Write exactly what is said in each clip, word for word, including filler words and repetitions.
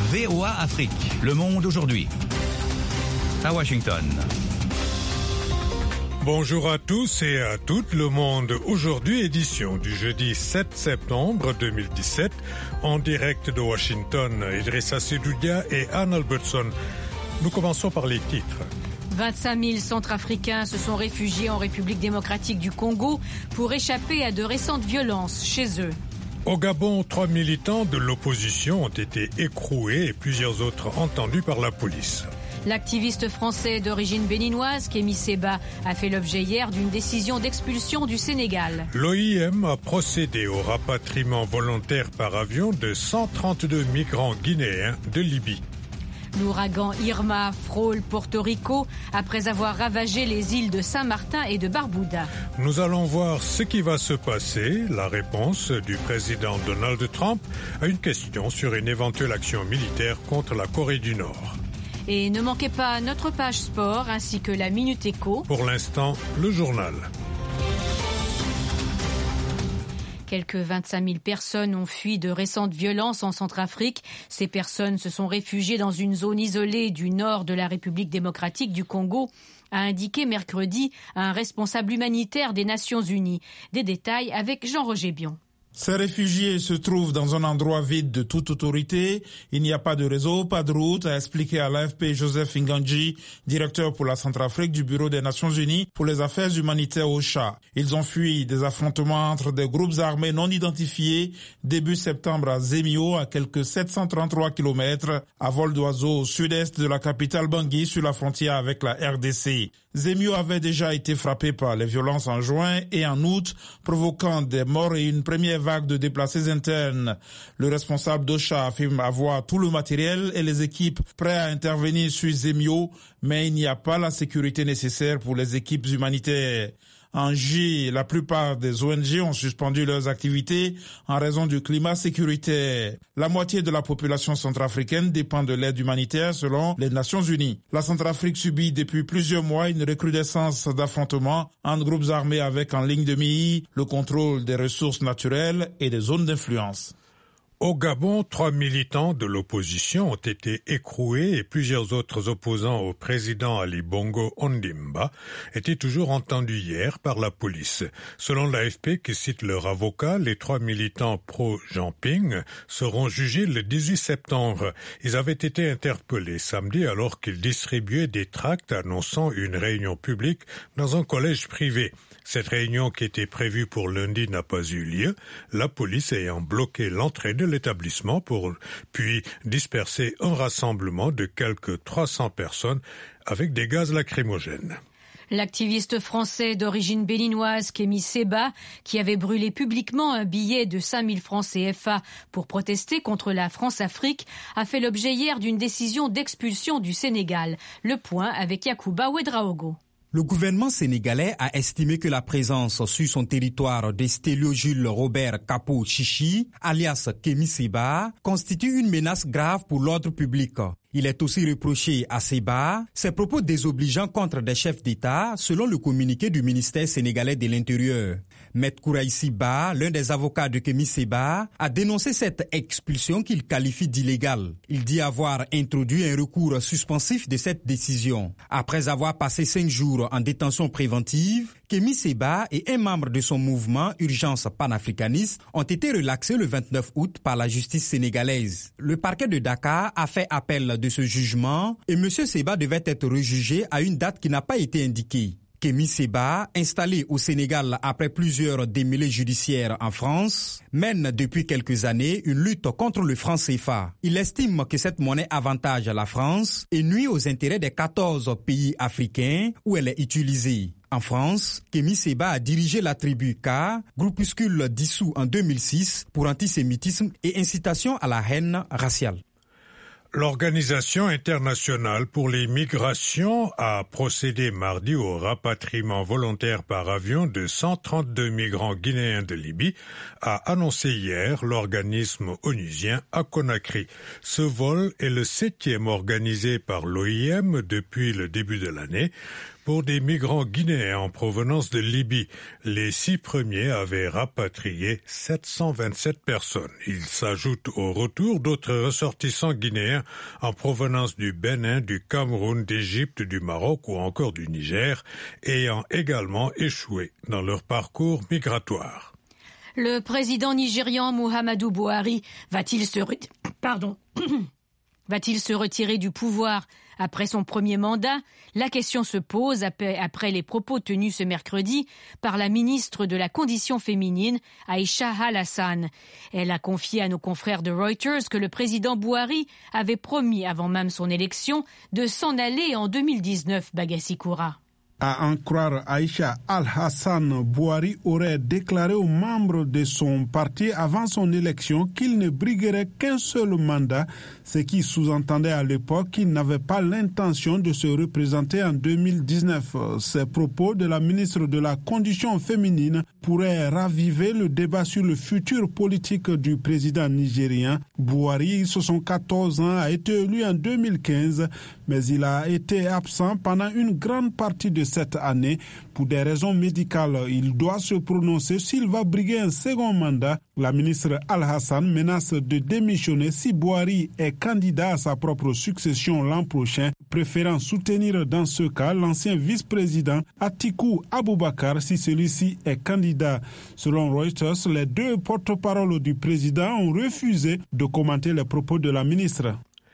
V O A Afrique, Le Monde aujourd'hui. À Washington. Bonjour à tous et à toutes, Le Monde aujourd'hui, édition du jeudi sept septembre deux mille dix-sept, en direct de Washington, Idrissa Sedoudia et Anne Albertson. Nous commençons par les titres. vingt-cinq mille Centrafricains se sont réfugiés en République démocratique du Congo pour échapper à de récentes violences chez eux. Au Gabon, trois militants de l'opposition ont été écroués et plusieurs autres entendus par la police. L'activiste français d'origine béninoise, Kémy Séba, a fait l'objet hier d'une décision d'expulsion du Sénégal. L'O I M a procédé au rapatriement volontaire par avion de cent trente-deux migrants guinéens de Libye. L'ouragan Irma frôle Porto Rico après avoir ravagé les îles de Saint-Martin et de Barbuda. Nous allons voir ce qui va se passer, la réponse du président Donald Trump à une question sur une éventuelle action militaire contre la Corée du Nord. Et ne manquez pas notre page sport ainsi que la Minute Éco. Pour l'instant, le journal. Quelques vingt-cinq mille personnes ont fui de récentes violences en Centrafrique. Ces personnes se sont réfugiées dans une zone isolée du nord de la République démocratique du Congo, a indiqué mercredi un responsable humanitaire des Nations Unies. Des détails avec Jean-Roger Bion. Ces réfugiés se trouvent dans un endroit vide de toute autorité. Il n'y a pas de réseau, pas de route, a expliqué à l'A F P Joseph Nganji, directeur pour la Centrafrique du Bureau des Nations Unies pour les affaires humanitaires O C H A. Ils ont fui des affrontements entre des groupes armés non identifiés début septembre à Zemio, à quelques sept cent trente-trois kilomètres à vol d'oiseau au sud-est de la capitale Bangui sur la frontière avec la R D C. Zemio avait déjà été frappé par les violences en juin et en août, provoquant des morts et une première vague de déplacés internes. Le responsable d'O C H A affirme avoir tout le matériel et les équipes prêts à intervenir sur Zemio, mais il n'y a pas la sécurité nécessaire pour les équipes humanitaires. En J, la plupart des O N G ont suspendu leurs activités en raison du climat sécuritaire. La moitié de la population centrafricaine dépend de l'aide humanitaire selon les Nations Unies. La Centrafrique subit depuis plusieurs mois une recrudescence d'affrontements entre groupes armés avec en ligne de mire le contrôle des ressources naturelles et des zones d'influence. Au Gabon, trois militants de l'opposition ont été écroués et plusieurs autres opposants au président Ali Bongo Ondimba étaient toujours entendus hier par la police. Selon l'A F P, qui cite leur avocat, les trois militants pro-Jean-Ping seront jugés le dix-huit septembre. Ils avaient été interpellés samedi alors qu'ils distribuaient des tracts annonçant une réunion publique dans un collège privé. Cette réunion qui était prévue pour lundi n'a pas eu lieu, la police ayant bloqué l'entrée de l'établissement pour puis disperser un rassemblement de quelques trois cents personnes avec des gaz lacrymogènes. L'activiste français d'origine béninoise Kémy Séba, qui avait brûlé publiquement un billet de cinq mille francs C F A pour protester contre la France-Afrique, a fait l'objet hier d'une décision d'expulsion du Sénégal. Le point avec Yacouba Ouedraogo. Le gouvernement sénégalais a estimé que la présence sur son territoire de Stélio Jules Robert Capo Chichi, alias Kémy Séba, constitue une menace grave pour l'ordre public. Il est aussi reproché à Séba ses propos désobligeants contre des chefs d'État, selon le communiqué du ministère sénégalais de l'Intérieur. Maître Kouraïssi Ba, l'un des avocats de Kémy Séba, a dénoncé cette expulsion qu'il qualifie d'illégale. Il dit avoir introduit un recours suspensif de cette décision. Après avoir passé cinq jours en détention préventive, Kémy Séba et un membre de son mouvement Urgence panafricaniste ont été relaxés le vingt-neuf août par la justice sénégalaise. Le parquet de Dakar a fait appel de ce jugement et M. Séba devait être rejugé à une date qui n'a pas été indiquée. Kémy Séba, installé au Sénégal après plusieurs démêlés judiciaires en France, mène depuis quelques années une lutte contre le franc C F A. Il estime que cette monnaie avantage la France et nuit aux intérêts des quatorze pays africains où elle est utilisée. En France, Kémy Séba a dirigé la tribu K, groupuscule dissous en deux mille six pour antisémitisme et incitation à la haine raciale. L'Organisation internationale pour les migrations a procédé mardi au rapatriement volontaire par avion de cent trente-deux migrants guinéens de Libye, a annoncé hier l'organisme onusien à Conakry. Ce vol est le septième organisé par l'O I M depuis le début de l'année pour des migrants guinéens en provenance de Libye. Les six premiers avaient rapatrié sept cent vingt-sept personnes. Il s'ajoute au retour d'autres ressortissants guinéens en provenance du Bénin, du Cameroun, d'Égypte, du Maroc ou encore du Niger, ayant également échoué dans leur parcours migratoire. Le président nigérian Muhammadu Buhari va-t-il se, re... Pardon. va-t-il se retirer du pouvoir après son premier mandat? La question se pose après les propos tenus ce mercredi par la ministre de la Condition féminine, Aïcha Al-Hassan. Elle a confié à nos confrères de Reuters que le président Buhari avait promis avant même son élection de s'en aller en deux mille dix-neuf, Bagassi Koura. À en croire Aïcha Al-Hassan, Buhari aurait déclaré aux membres de son parti avant son élection qu'il ne briguerait qu'un seul mandat, ce qui sous-entendait à l'époque qu'il n'avait pas l'intention de se représenter en deux mille dix-neuf. Ces propos de la ministre de la Condition féminine pourraient raviver le débat sur le futur politique du président nigérien. Buhari, soixante-quatorze ans, a été élu en deux mille quinze, mais il a été absent pendant une grande partie de cette année. Pour des raisons médicales, il doit se prononcer s'il va briguer un second mandat. La ministre Al-Hassan menace de démissionner si Buhari est candidat à sa propre succession l'an prochain, préférant soutenir dans ce cas l'ancien vice-président Atiku Abubakar si celui-ci est candidat. Selon Reuters, les deux porte-paroles du président ont refusé de commenter les propos de la ministre.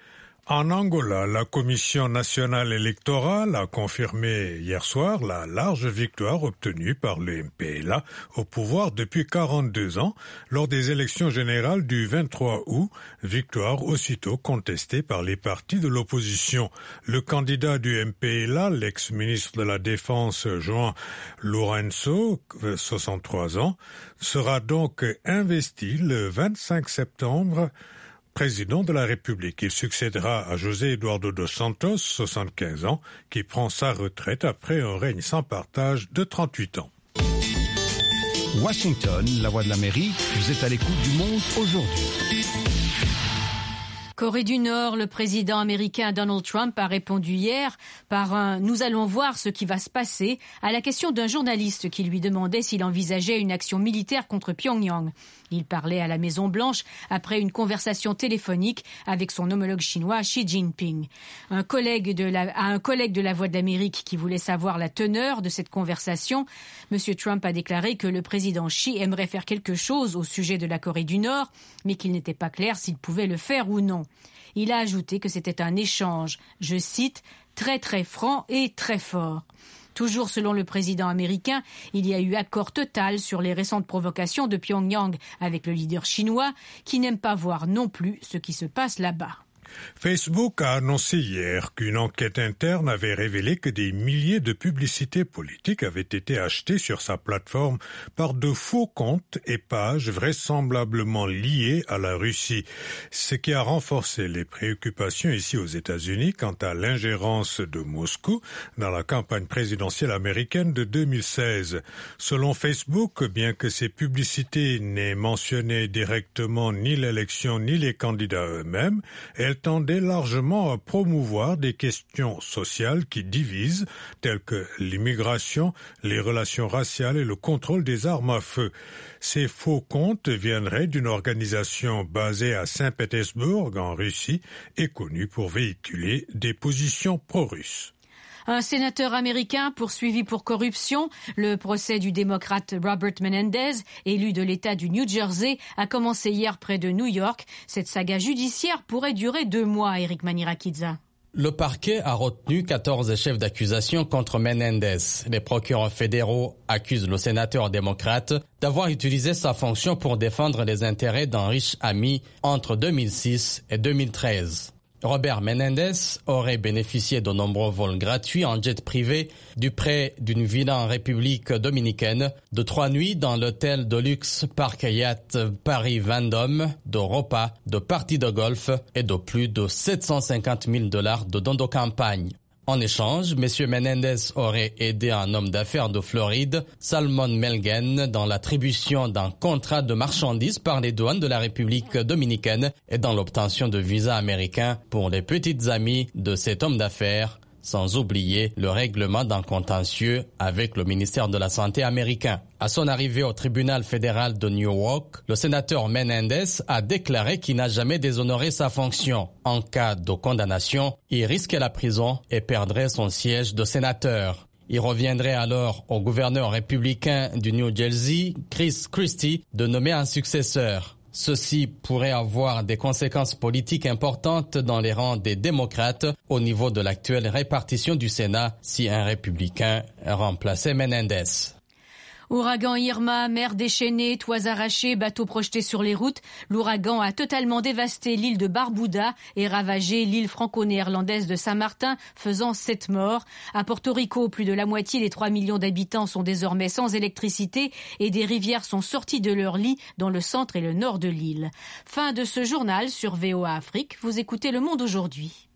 En Angola, la Commission nationale électorale a confirmé hier soir la large victoire obtenue par le M P L A au pouvoir depuis quarante-deux ans lors des élections générales du vingt-trois août, victoire aussitôt contestée par les partis de l'opposition. Le candidat du M P L A, l'ex-ministre de la Défense João Lourenço, soixante-trois ans, sera donc investi le vingt-cinq septembre président de la République. Il succédera à José Eduardo dos Santos, soixante-quinze ans, qui prend sa retraite après un règne sans partage de trente-huit ans. Washington, la voix de l'Amérique, vous êtes à l'écoute du monde aujourd'hui. Corée du Nord, le président américain Donald Trump a répondu hier par un « nous allons voir ce qui va se passer » à la question d'un journaliste qui lui demandait s'il envisageait une action militaire contre Pyongyang. Il parlait à la Maison-Blanche après une conversation téléphonique avec son homologue chinois Xi Jinping. Un collègue de la, à un collègue de la Voix de l'Amérique qui voulait savoir la teneur de cette conversation, M. Trump a déclaré que le président Xi aimerait faire quelque chose au sujet de la Corée du Nord, mais qu'il n'était pas clair s'il pouvait le faire ou non. Il a ajouté que c'était un échange, je cite, très très franc et très fort. Toujours selon le président américain, il y a eu accord total sur les récentes provocations de Pyongyang avec le leader chinois qui n'aime pas voir non plus ce qui se passe là-bas. Facebook a annoncé hier qu'une enquête interne avait révélé que des milliers de publicités politiques avaient été achetées sur sa plateforme par de faux comptes et pages vraisemblablement liées à la Russie, ce qui a renforcé les préoccupations ici aux États-Unis quant à l'ingérence de Moscou dans la campagne présidentielle américaine de deux mille seize. Selon Facebook, bien que ces publicités n'aient mentionné directement ni l'élection ni les candidats eux-mêmes, elles tendait largement à promouvoir des questions sociales qui divisent, telles que l'immigration, les relations raciales et le contrôle des armes à feu. Ces faux comptes viendraient d'une organisation basée à Saint-Pétersbourg, en Russie, et connue pour véhiculer des positions pro-russes. Un sénateur américain poursuivi pour corruption, le procès du démocrate Robert Menendez, élu de l'État du New Jersey, a commencé hier près de New York. Cette saga judiciaire pourrait durer deux mois, Eric Manirakidza. Le parquet a retenu quatorze chefs d'accusation contre Menendez. Les procureurs fédéraux accusent le sénateur démocrate d'avoir utilisé sa fonction pour défendre les intérêts d'un riche ami entre deux mille six et deux mille treize. Robert Menendez aurait bénéficié de nombreux vols gratuits en jet privé du prêt d'une villa en République dominicaine, de trois nuits dans l'hôtel de luxe Park Hyatt Paris Vendôme, de repas, de parties de golf et de plus de sept cent cinquante mille dollars de dons de campagne. En échange, M. Menendez aurait aidé un homme d'affaires de Floride, Salmon Melgen, dans l'attribution d'un contrat de marchandises par les douanes de la République dominicaine et dans l'obtention de visas américains pour les petites amies de cet homme d'affaires, sans oublier le règlement d'un contentieux avec le ministère de la Santé américain. À son arrivée au tribunal fédéral de Newark, le sénateur Menendez a déclaré qu'il n'a jamais déshonoré sa fonction. En cas de condamnation, il risquait la prison et perdrait son siège de sénateur. Il reviendrait alors au gouverneur républicain du New Jersey, Chris Christie, de nommer un successeur. Ceci pourrait avoir des conséquences politiques importantes dans les rangs des démocrates au niveau de l'actuelle répartition du Sénat si un républicain remplaçait Menendez. Ouragan Irma, mer déchaînée, toits arrachés, bateaux projetés sur les routes. L'ouragan a totalement dévasté l'île de Barbuda et ravagé l'île franco-néerlandaise de Saint-Martin, faisant sept morts. À Porto Rico, plus de la moitié des trois millions d'habitants sont désormais sans électricité et des rivières sont sorties de leur lit dans le centre et le nord de l'île. Fin de ce journal sur V O A Afrique. Vous écoutez Le Monde aujourd'hui.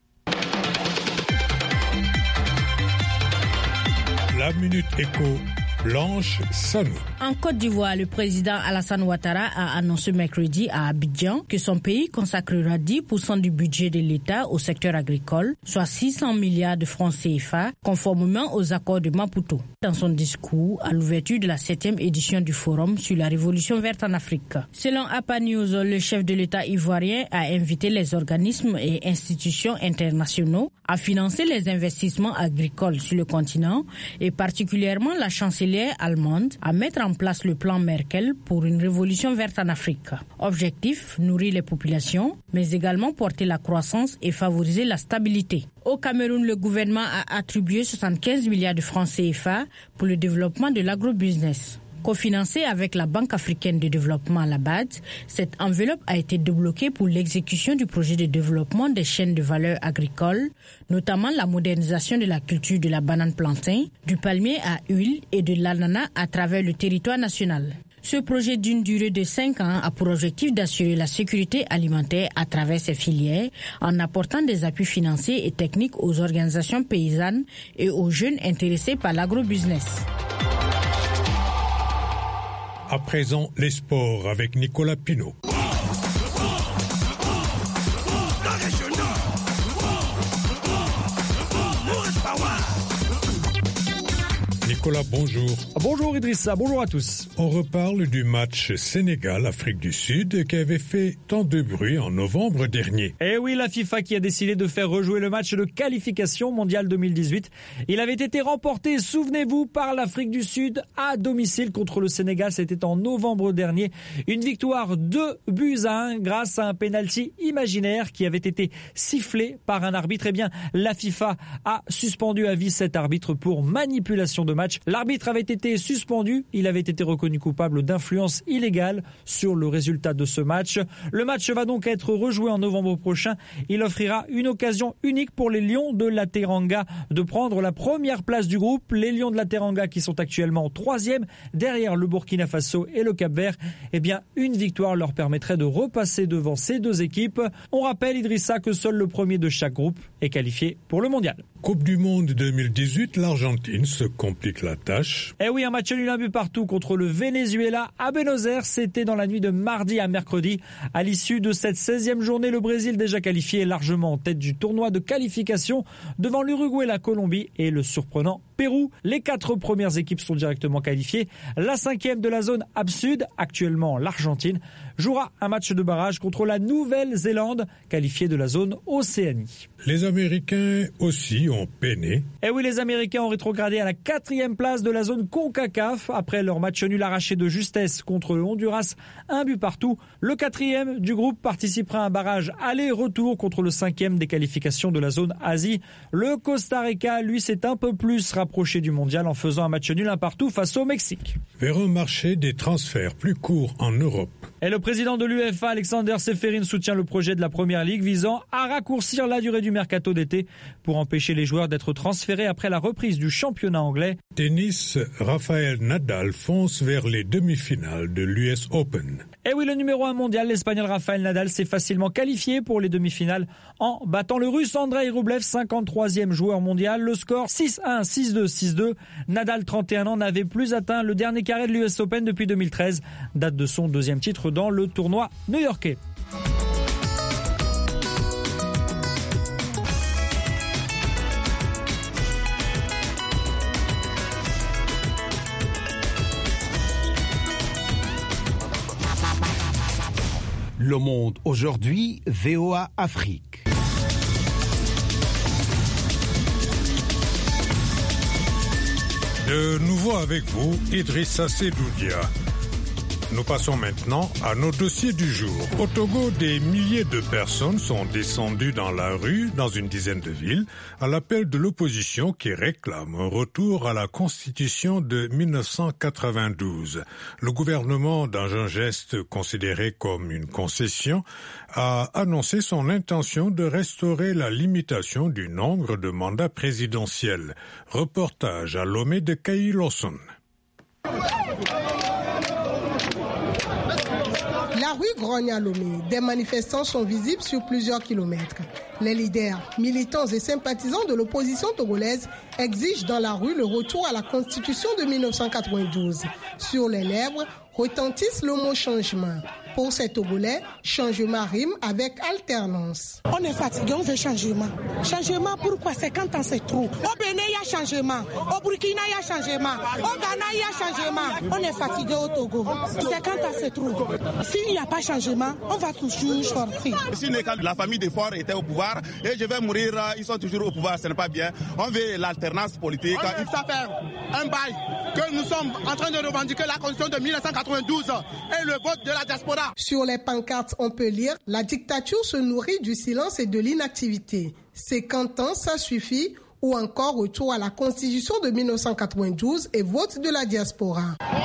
La Minute Éco. Blanche Sanou. En Côte d'Ivoire, le président Alassane Ouattara a annoncé mercredi à Abidjan que son pays consacrera dix pour cent du budget de l'État au secteur agricole, soit six cents milliards de francs C F A, conformément aux accords de Maputo. Dans son discours à l'ouverture de la septième édition du Forum sur la Révolution verte en Afrique. Selon A P A News, le chef de l'État ivoirien a invité les organismes et institutions internationaux à financer les investissements agricoles sur le continent et particulièrement la chancelière allemande à mettre en place le plan Merkel pour une révolution verte en Afrique. Objectif, nourrir les populations, mais également porter la croissance et favoriser la stabilité. Au Cameroun, le gouvernement a attribué soixante-quinze milliards de francs C F A pour le développement de l'agrobusiness. Cofinancée avec la Banque africaine de développement, la B A D, cette enveloppe a été débloquée pour l'exécution du projet de développement des chaînes de valeur agricoles, notamment la modernisation de la culture de la banane plantain, du palmier à huile et de l'ananas à travers le territoire national. Ce projet d'une durée de cinq ans a pour objectif d'assurer la sécurité alimentaire à travers ces filières en apportant des appuis financiers et techniques aux organisations paysannes et aux jeunes intéressés par l'agrobusiness. À présent, les sports avec Nicolas Pinault. Nicolas, bonjour. Bonjour Idrissa, bonjour à tous. On reparle du match Sénégal-Afrique du Sud qui avait fait tant de bruit en novembre dernier. Eh oui, la FIFA qui a décidé de faire rejouer le match de qualification mondiale deux mille dix-huit. Il avait été remporté, souvenez-vous, par l'Afrique du Sud à domicile contre le Sénégal. C'était en novembre dernier. Une victoire deux buts à un grâce à un pénalty imaginaire qui avait été sifflé par un arbitre. Eh bien, la FIFA a suspendu à vie cet arbitre pour manipulation de match. L'arbitre avait été suspendu, il avait été reconnu coupable d'influence illégale sur le résultat de ce match. Le match va donc être rejoué en novembre prochain. Il offrira une occasion unique pour les Lions de la Teranga de prendre la première place du groupe. Les Lions de la Teranga qui sont actuellement troisième derrière le Burkina Faso et le Cap-Vert. Eh bien, une victoire leur permettrait de repasser devant ces deux équipes. On rappelle, Idrissa, que seul le premier de chaque groupe est qualifié pour le mondial. Coupe du monde deux mille dix-huit, l'Argentine se complique la tâche. Eh oui, un match nul, un but partout contre le Venezuela à Buenos Aires. C'était dans la nuit de mardi à mercredi. À l'issue de cette seizième journée, le Brésil, déjà qualifié, est largement en tête du tournoi de qualification devant l'Uruguay, la Colombie et le surprenant Pérou. Les quatre premières équipes sont directement qualifiées. La cinquième de la zone A B Sud, actuellement l'Argentine, jouera un match de barrage contre la Nouvelle-Zélande, qualifiée de la zone Océanie. Les Américains aussi ont peiné. Eh oui, les Américains ont rétrogradé à la quatrième place de la zone CONCACAF après leur match nul arraché de justesse contre le Honduras, un but partout. Le quatrième du groupe participera à un barrage aller-retour contre le cinquième des qualifications de la zone Asie. Le Costa Rica, lui, s'est un peu plus rapproché du mondial en faisant un match nul un partout face au Mexique. Vers un marché des transferts plus courts en Europe. Et le président de l'U E F A, Alexander Seferin, soutient le projet de la Première Ligue visant à raccourcir la durée du mercato d'été pour empêcher les joueurs d'être transférés après la reprise du championnat anglais. Tennis, Rafael Nadal fonce vers les demi-finales de l'U S Open. Et oui, le numéro un mondial, l'Espagnol Rafael Nadal, s'est facilement qualifié pour les demi-finales en battant le Russe Andrei Rublev, cinquante-troisième joueur mondial. Le score six un, six deux, six deux. Nadal, trente et un ans, n'avait plus atteint le dernier carré de l'U S Open depuis deux mille treize, date de son deuxième titre dans le tournoi new-yorkais. Le Monde aujourd'hui, V O A Afrique. De nouveau avec vous, Idrissa Sedoudia. Nous passons maintenant à nos dossiers du jour. Au Togo, des milliers de personnes sont descendues dans la rue, dans une dizaine de villes, à l'appel de l'opposition qui réclame un retour à la Constitution de mille neuf cent quatre-vingt-douze. Le gouvernement, dans un geste considéré comme une concession, a annoncé son intention de restaurer la limitation du nombre de mandats présidentiels. Reportage à Lomé de Kay Lawson. La rue grogne à Lomé. Des manifestants sont visibles sur plusieurs kilomètres. Les leaders, militants et sympathisants de l'opposition togolaise exigent dans la rue le retour à la Constitution de mille neuf cent quatre-vingt-douze. Sur les lèvres retentissent le mot changement. Pour ces Togolais, changement rime avec alternance. On est fatigué, on veut changement. Changement, pourquoi? cinquante ans, c'est trop. Au Bénin, il y a changement. Au Burkina, il y a changement. Au Ghana, il y a changement. On est fatigué au Togo. cinquante ans, c'est trop. S'il n'y a pas changement, on va toujours sortir. Si la famille des forts était au pouvoir et je vais mourir, ils sont toujours au pouvoir, ce n'est pas bien. On veut l'alternance politique. Il faut faire un bail que nous sommes en train de revendiquer la Constitution de mille neuf cent quatre-vingt-douze et le vote de la diaspora. Sur les pancartes, on peut lire « La dictature se nourrit du silence et de l'inactivité. cinquante ans, ça suffit » ou encore « Retour à la Constitution de mille neuf cent quatre-vingt-douze et vote de la diaspora ».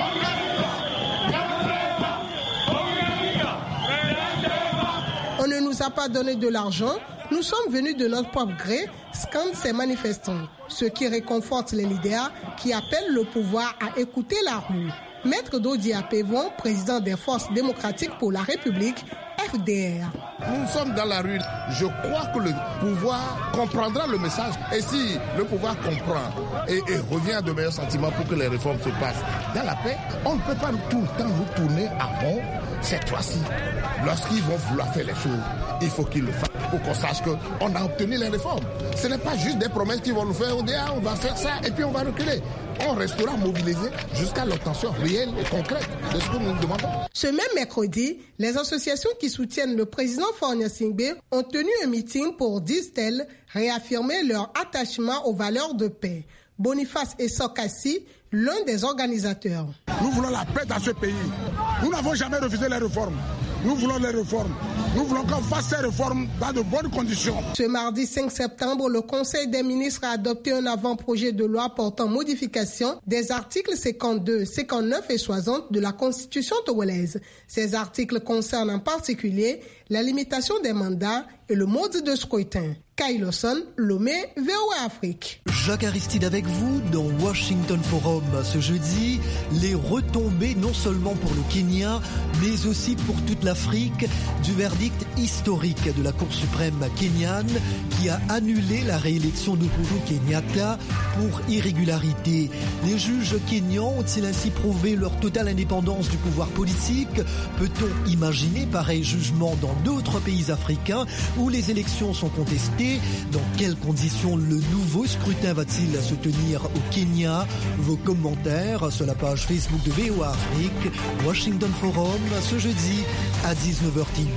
On ne nous a pas donné de l'argent, nous sommes venus de notre propre gré, scandent ces manifestants. Ce qui réconforte les leaders qui appellent le pouvoir à écouter la rue. Maître Dodi Apevon, président des Forces démocratiques pour la République, F D R. Nous sommes dans la rue. Je crois que le pouvoir comprendra le message. Et si le pouvoir comprend et, et revient de meilleurs sentiments pour que les réformes se passent dans la paix, on ne peut pas tout le temps nous tourner à rond cette fois-ci. Lorsqu'ils vont vouloir faire les choses, il faut qu'ils le fassent pour qu'on sache qu'on a obtenu les réformes. Ce n'est pas juste des promesses qu'ils vont nous faire. On dit, ah, on va faire ça et puis on va reculer. On restera mobilisé jusqu'à l'obtention réelle et concrète de ce que nous demandons. Ce même mercredi, les associations qui soutiennent le président Faure Gnassingbé ont tenu un meeting pour, disent-elles, réaffirmer leur attachement aux valeurs de paix. Boniface Essokassi, l'un des organisateurs. Nous voulons la paix dans ce pays. Nous n'avons jamais refusé les réformes. Nous voulons les réformes. Nous voulons qu'on fasse ces réformes dans de bonnes conditions. Ce mardi cinq septembre, le Conseil des ministres a adopté un avant-projet de loi portant modification des articles cinquante-deux, cinquante-neuf et soixante de la Constitution togolaise. Ces articles concernent en particulier la limitation des mandats et le mode de scrutin. Kay Lawson, Lomé, V O A Afrique. Jacques Aristide avec vous dans Washington Forum ce jeudi. Les retombées non seulement pour le Kenya, mais aussi pour toute l'Afrique du verdict historique de la Cour suprême kenyane qui a annulé la réélection d'Ohuru Kenyatta pour irrégularité. Les juges kenyans ont-ils ainsi prouvé leur totale indépendance du pouvoir politique? Peut-on imaginer pareil jugement dans d'autres pays africains où les élections sont contestées? Dans quelles conditions le nouveau scrutin va-t-il se tenir au Kenya? Vos commentaires sur la page Facebook de V O A Afrique, Washington Forum, ce jeudi à dix-neuf heures T U.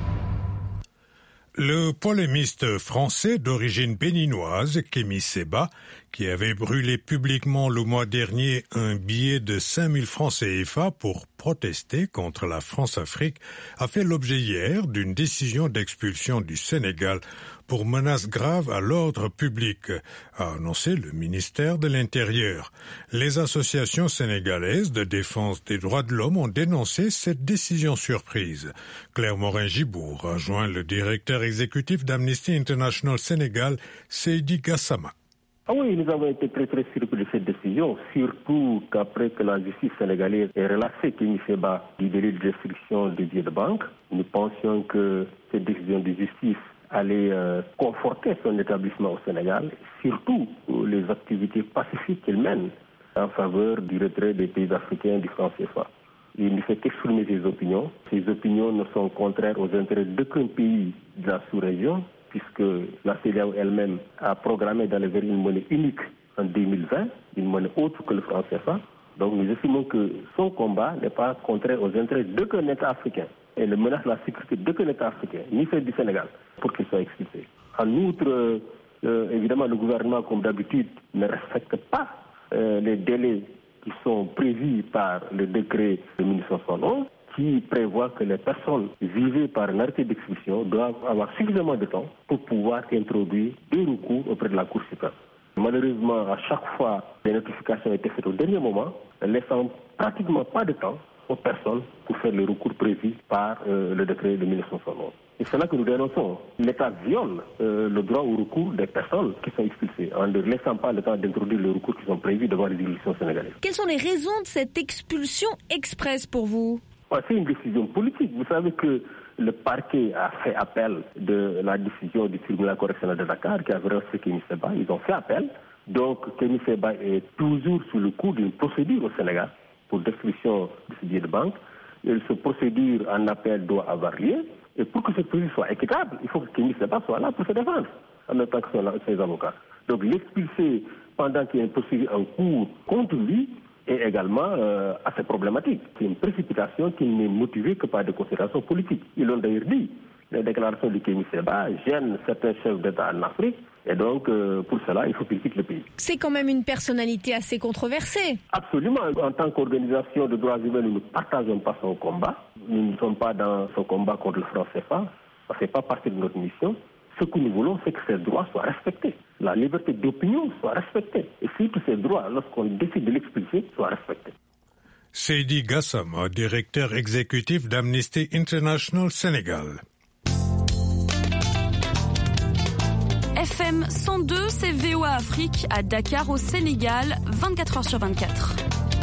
Le polémiste français d'origine béninoise, Kémy Séba, qui avait brûlé publiquement le mois dernier un billet de cinq mille francs C F A pour protester contre la France-Afrique, a fait l'objet hier d'une décision d'expulsion du Sénégal pour menaces graves à l'ordre public, a annoncé le ministère de l'Intérieur. Les associations sénégalaises de défense des droits de l'homme ont dénoncé cette décision surprise. Claire Morin-Gibour a joint le directeur exécutif d'Amnesty International Sénégal, Seydi Gassama. Ah oui, nous avons été très très surpris de cette décision, surtout qu'après que la justice sénégalaise ait relaxé Kémy Séba du délit de restriction des billets de banque, nous pensions que cette décision de justice allait euh, conforter son établissement au Sénégal, surtout les activités pacifiques qu'il mène en faveur du retrait des pays africains du franc C F A. Il ne fait qu'exprimer ses opinions. Ses opinions ne sont contraires aux intérêts d'aucun pays de la sous-région, puisque la C E D E A O elle-même a programmé d'aller vers une monnaie unique en deux mille vingt, une monnaie autre que le franc C F A. Donc nous estimons que son combat n'est pas contraire aux intérêts d'aucun État africain. et ne menace la sécurité d'aucun État africain, ni celle du Sénégal, pour qu'il soit expulsé. En outre, euh, euh, évidemment, le gouvernement, comme d'habitude, ne respecte pas euh, les délais qui sont prévus par le décret de mille neuf cent soixante et onze, qui prévoit que les personnes visées par un arrêté d'expulsion doivent avoir suffisamment de temps pour pouvoir introduire des recours auprès de la Cour suprême. Malheureusement, à chaque fois, les notifications étaient faites au dernier moment, laissant pratiquement pas de temps aux personnes pour faire le recours prévu par euh, le décret de mille neuf cent soixante et onze. Et c'est là que nous dénonçons. L'État viole euh, le droit au recours des personnes qui sont expulsées, en ne laissant pas le temps d'introduire les recours qui sont prévus devant les juridictions sénégalaises. Quelles sont les raisons de cette expulsion express pour vous ? C'est une décision politique. Vous savez que le parquet a fait appel de la décision du tribunal correctionnel de Dakar qui avait reçu Kémi Séba. Ils ont fait appel. Donc Kémi Séba est toujours sous le coup d'une procédure au Sénégal pour destruction de ce billet de banque. Et cette procédure en appel doit avoir lieu. Et pour que cette procédure soit équitable, il faut que Kémi Séba soit là pour se défendre, en même temps que ses avocats. Donc l'expulser pendant qu'il y a une procédure en cours contre lui est également euh, assez problématique. C'est une précipitation qui n'est motivée que par des considérations politiques. Ils l'ont d'ailleurs dit. Les déclarations de Kémi Séba gênent certains chefs d'État en Afrique. Et donc, euh, pour cela, il faut qu'il quitte le pays. C'est quand même une personnalité assez controversée. Absolument. En tant qu'organisation de droits humains, nous ne partageons pas son combat. Nous ne sommes pas dans son combat contre le franc C F A. Ça ne fait pas partie de notre mission. Ce que nous voulons, c'est que ces droits soient respectés. La liberté d'opinion soit respectée. Et surtout ces droits, lorsqu'on décide de l'expulser, soient respectés. Seydi Gassama, directeur exécutif d'Amnesty International Sénégal. F M cent deux, c'est V O A Afrique à Dakar au Sénégal, vingt-quatre heures sur vingt-quatre.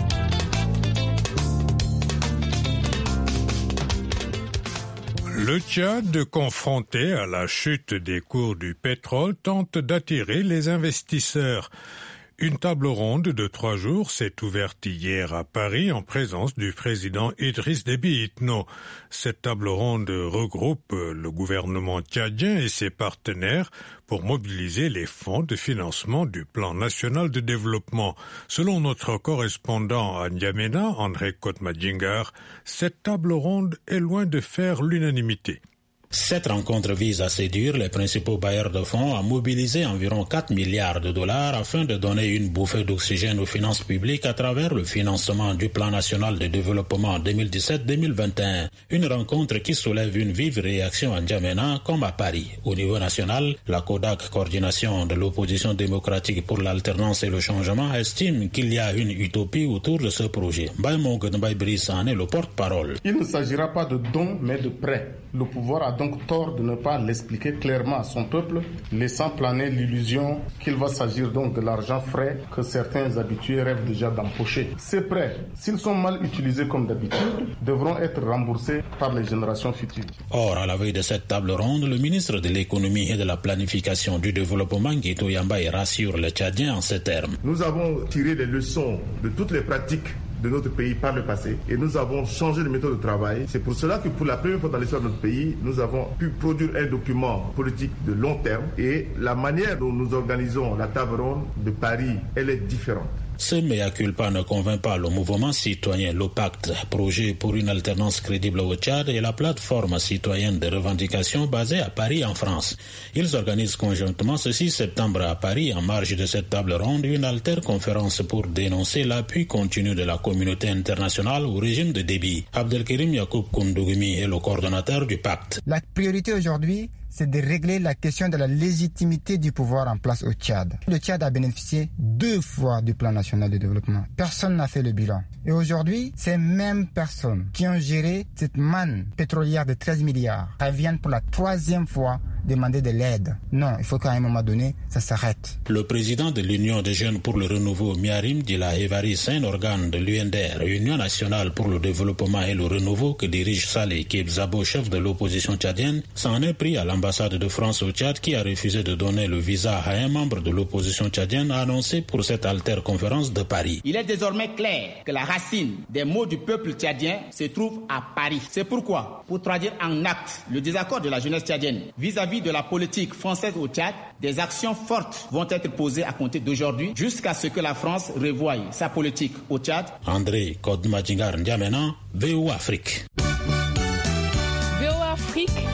Le Tchad, confronté à la chute des cours du pétrole, tente d'attirer les investisseurs. Une table ronde de trois jours s'est ouverte hier à Paris en présence du président Idriss Déby Itno. Cette table ronde regroupe le gouvernement tchadien et ses partenaires pour mobiliser les fonds de financement du plan national de développement. Selon notre correspondant à N'Djamena, André Kotmadjingar, cette table ronde est loin de faire l'unanimité. Cette rencontre vise à séduire les principaux bailleurs de fonds à mobiliser environ quatre milliards de dollars afin de donner une bouffée d'oxygène aux finances publiques à travers le financement du plan national de développement deux mille dix-sept deux mille vingt et un. Une rencontre qui soulève une vive réaction à N'Djamena comme à Paris. Au niveau national, la CODAC, coordination de l'opposition démocratique pour l'alternance et le changement, estime qu'il y a une utopie autour de ce projet. Baïmong Nbaye Brice en est le porte-parole. Il ne s'agira pas de dons mais de prêts. Le pouvoir a donc tort de ne pas l'expliquer clairement à son peuple, laissant planer l'illusion qu'il va s'agir donc de l'argent frais que certains habitués rêvent déjà d'empocher. Ces prêts, s'ils sont mal utilisés comme d'habitude, devront être remboursés par les générations futures. Or, à la veille de cette table ronde, le ministre de l'économie et de la planification du développement, Guito Yambaye, rassure les Tchadiens en ces termes. Nous avons tiré les leçons de toutes les pratiques de notre pays par le passé et nous avons changé de méthode de travail. C'est pour cela que pour la première fois dans l'histoire de notre pays, nous avons pu produire un document politique de long terme et la manière dont nous organisons la table ronde de Paris, elle est différente. Ce mea culpa ne convainc pas le mouvement citoyen l'OPACT, projet pour une alternance crédible au Tchad, et la plateforme citoyenne de revendication basée à Paris en France. Ils organisent conjointement ce six septembre à Paris, en marge de cette table ronde, une alter-conférence pour dénoncer l'appui continu de la communauté internationale au régime de Déby. Abdelkerim Yacoub Koundougmi est le coordonnateur du pacte. La priorité aujourd'hui, c'est de régler la question de la légitimité du pouvoir en place au Tchad. Le Tchad a bénéficié deux fois du plan national de développement. Personne n'a fait le bilan. Et aujourd'hui, ces mêmes personnes qui ont géré cette manne pétrolière de treize milliards, elles viennent pour la troisième fois demander de l'aide. Non, il faut qu'à un moment donné, ça s'arrête. Le président de l'Union des jeunes pour le renouveau, Miarim Dila Evaris, un organe de l'U N D R, Union nationale pour le développement et le renouveau, que dirige Saleh Kebzabo, chef de l'opposition tchadienne, s'en est pris à l'ambassade de France au Tchad qui a refusé de donner le visa à un membre de l'opposition tchadienne annoncé pour cette alter-conférence de Paris. Il est désormais clair que la racine des maux du peuple tchadien se trouve à Paris. C'est pourquoi, pour traduire en acte le désaccord de la jeunesse tchadienne vis-à-vis de la politique française au Tchad, des actions fortes vont être posées à compter d'aujourd'hui jusqu'à ce que la France revoie sa politique au Tchad. André Kodmadjingar N'Djamena, V O A Afrique.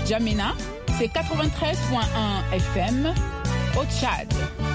Djamena, c'est quatre-vingt-treize virgule un F M au Tchad.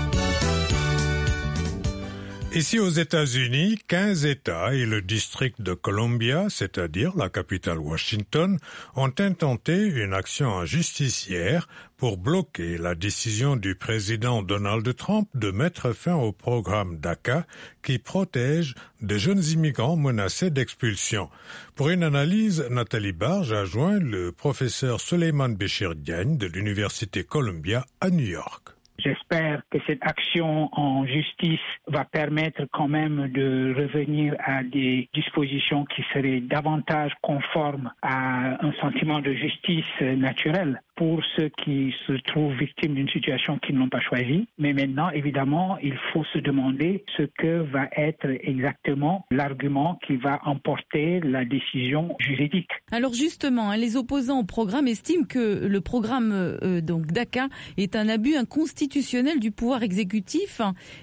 Ici aux États-Unis, quinze États et le district de Columbia, c'est-à-dire la capitale Washington, ont intenté une action en justice hier pour bloquer la décision du président Donald Trump de mettre fin au programme DACA qui protège des jeunes immigrants menacés d'expulsion. Pour une analyse, Nathalie Barge a joint le professeur Souleymane Béchir Diagne de l'Université Columbia à New York. J'espère que cette action en justice va permettre quand même de revenir à des dispositions qui seraient davantage conformes à un sentiment de justice naturelle pour ceux qui se trouvent victimes d'une situation qu'ils n'ont pas choisie. Mais maintenant, évidemment, il faut se demander ce que va être exactement l'argument qui va emporter la décision juridique. Alors justement, les opposants au programme estiment que le programme euh, donc DACA est un abus inconstitutionnel du pouvoir exécutif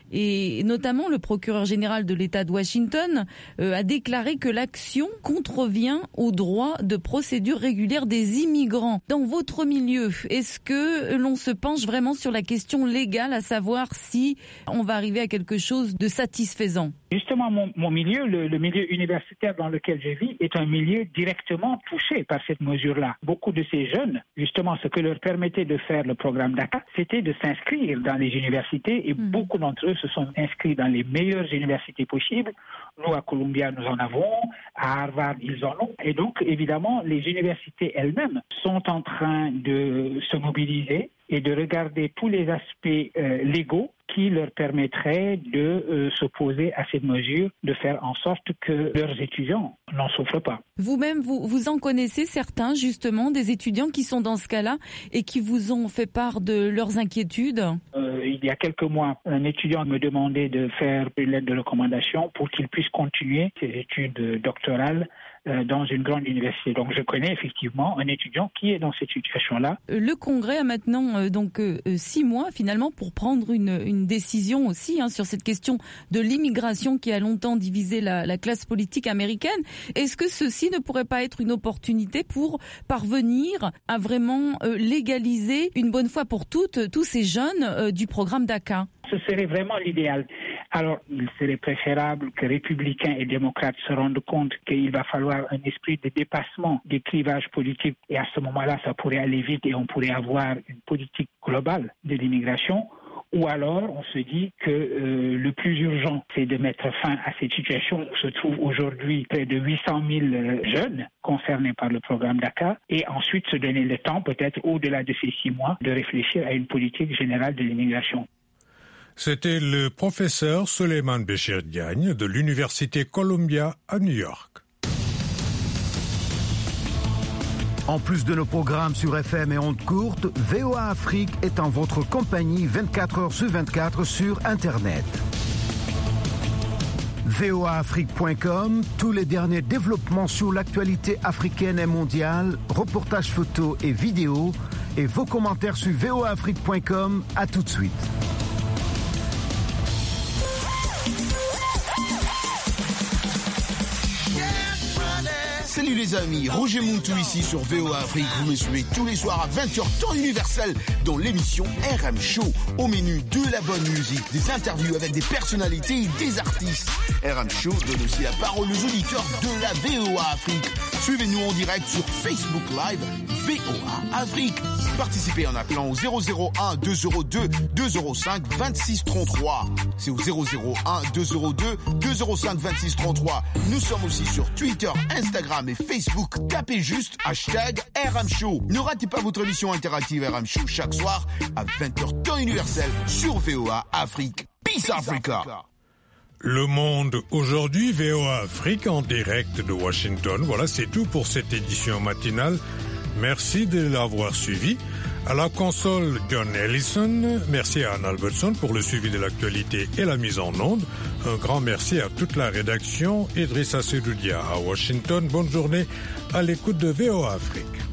et notamment le procureur général de l'État de Washington euh, a déclaré que l'action contrevient au droit de procédure régulière des immigrants. Dans votre milieu, est-ce que l'on se penche vraiment sur la question légale, à savoir si on va arriver à quelque chose de satisfaisant? Justement, mon, mon milieu, le, le milieu universitaire dans lequel je vis, est un milieu directement touché par cette mesure-là. Beaucoup de ces jeunes, justement, ce que leur permettait de faire le programme DACA, c'était de s'inscrire dans les universités et mmh. beaucoup d'entre eux se sont inscrits dans les meilleures universités possibles. Nous, à Columbia, nous en avons. À Harvard, ils en ont. Et donc, évidemment, les universités elles-mêmes sont en train de se mobiliser et de regarder tous les aspects euh, légaux qui leur permettraient de euh, s'opposer à cette mesure, de faire en sorte que leurs étudiants n'en souffrent pas. Vous-même, vous, vous en connaissez certains, justement, des étudiants qui sont dans ce cas-là et qui vous ont fait part de leurs inquiétudes? euh, Il y a quelques mois, un étudiant me demandait de faire une lettre de recommandation pour qu'il puisse continuer ses études doctorales dans une grande université. Donc je connais effectivement un étudiant qui est dans cette situation-là. Le Congrès a maintenant euh, donc euh, six mois finalement pour prendre une, une décision aussi hein, sur cette question de l'immigration qui a longtemps divisé la, la classe politique américaine. Est-ce que ceci ne pourrait pas être une opportunité pour parvenir à vraiment euh, légaliser une bonne fois pour toutes tous ces jeunes euh, du programme DACA? Ce serait vraiment l'idéal. Alors, il serait préférable que républicains et démocrates se rendent compte qu'il va falloir un esprit de dépassement des clivages politiques. Et à ce moment-là, ça pourrait aller vite et on pourrait avoir une politique globale de l'immigration. Ou alors, on se dit que euh, le plus urgent, c'est de mettre fin à cette situation où se trouvent aujourd'hui près de huit cent mille jeunes concernés par le programme DACA et ensuite se donner le temps, peut-être au-delà de ces six mois, de réfléchir à une politique générale de l'immigration. C'était le professeur Souleymane Béchir Diagne de l'Université Columbia à New York. En plus de nos programmes sur F M et ondes courtes, V O A Afrique est en votre compagnie vingt-quatre heures sur vingt-quatre sur Internet. V O A Afrique point com, tous les derniers développements sur l'actualité africaine et mondiale, reportages photos et vidéos, et vos commentaires sur V O A Afrique point com. À tout de suite. Salut les amis, Roger Mountou ici sur V O A Afrique. Vous me suivez tous les soirs à vingt heures temps universel dans l'émission R M Show. Au menu de la bonne musique, des interviews avec des personnalités et des artistes. R M Show donne aussi la parole aux auditeurs de la V O A Afrique. Suivez-nous en direct sur Facebook Live V O A Afrique. Participez en appelant au zéro zéro un deux zéro deux deux zéro cinq vingt-six trente-trois. C'est au zéro zéro un deux zéro deux deux zéro cinq vingt-six trente-trois. Nous sommes aussi sur Twitter, Instagram et Facebook. Tapez juste hashtag R M Show. Ne ratez pas votre émission interactive R M Show chaque soir à vingt heures temps universel sur V O A Afrique. Peace Africa. Le Monde aujourd'hui, V O A Afrique en direct de Washington. Voilà, c'est tout pour cette édition matinale. Merci de l'avoir suivi. À la console, John Ellison. Merci à Anne Albertson pour le suivi de l'actualité et la mise en onde. Un grand merci à toute la rédaction. Idrissa Sedoudia à Washington. Bonne journée à l'écoute de V O A Afrique.